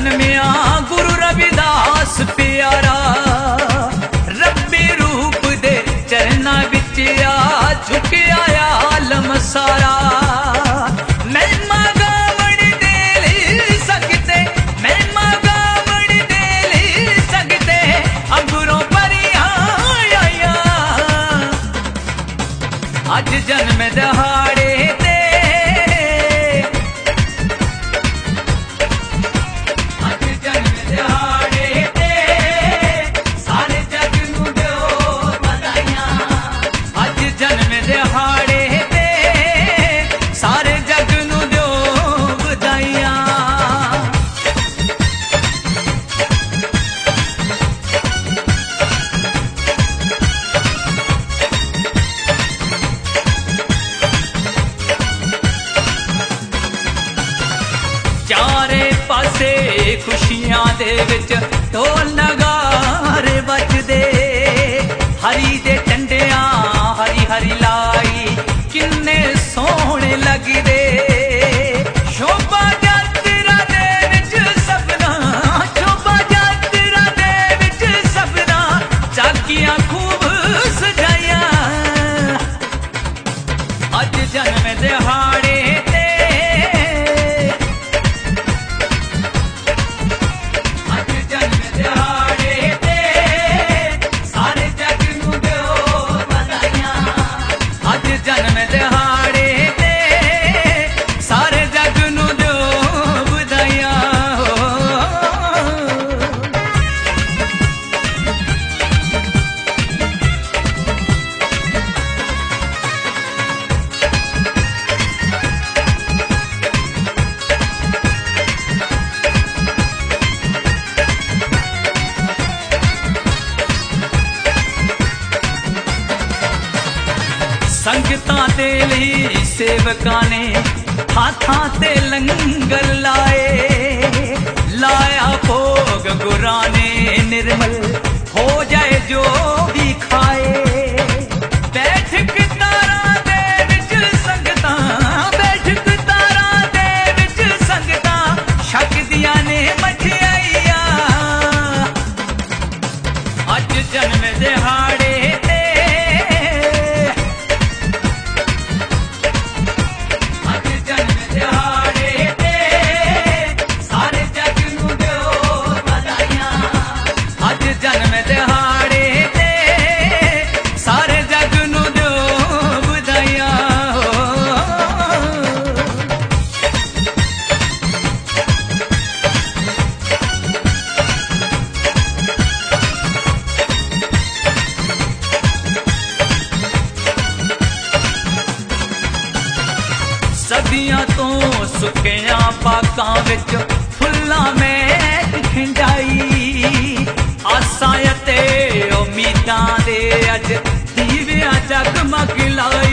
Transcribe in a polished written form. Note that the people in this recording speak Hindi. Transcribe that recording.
जन्मिया गुरु रविदास प्यारा, रब्बी रूप दे चरना विच आ झुकिया आलम सारा। महिमा गावण दे लई सकते, महिमा गावण दे लई सकते, अंबरों परियां आया अज जन्म दहाड़े ते। चारे पासे खुशियां दे विच ढोल नगारे बजदे, हरी दे टंडियां हरी हरी लाई किन्ने सोहणे लगदे। शोभा यात्रा दे विच सबना, शोभा यात्रा दे विच सबना झाकियां खूब सजाइयां अज जन्म दिहाड़े ते। संगतां दे लई सेवकां ने हाथां ते लंगर लाए, लाया भोग गुरां ने निर्मल हो जाए जो भी खाए। बैठक तारां दे विच संगतां, बैठक तारां दे विच संगतां छकदियां ने मठियाइयां अज जन्म दिहाड़े ते। सदियां तो सुकिया पाकां विच फुल्लां महक खिंडाई, आसां ते उम्मीदां दे अज दीवियां जगमग लाई।